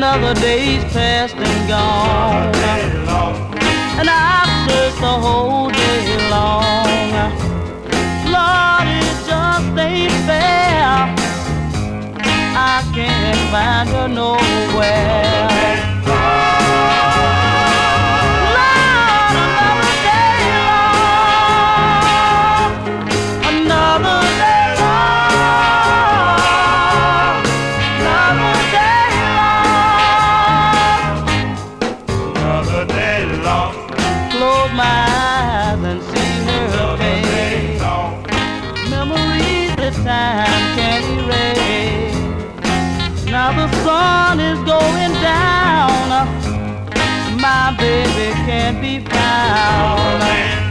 Another day's past and gone, and I've searched the whole day long. Lord, it just ain't fair. I can't find her nowhere. Lord, another day long, another day long, another day long, Another day long. close my eyes and see her face. Memories that time can't erase. Now the sun is going down, my baby can't be found.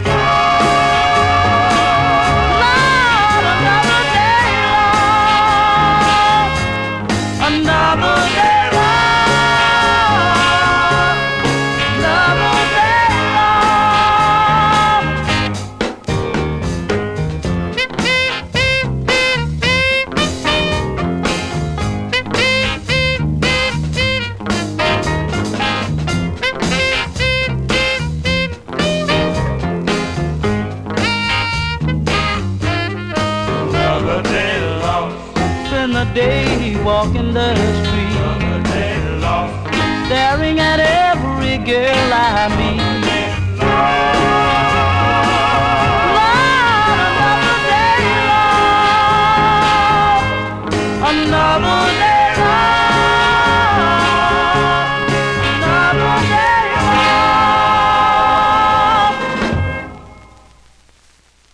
Lord, another day long, another day long, another day long. Another day long. Spend the day walking the street, Another day long. staring at every girl I meet. Lord, another day long, another day long.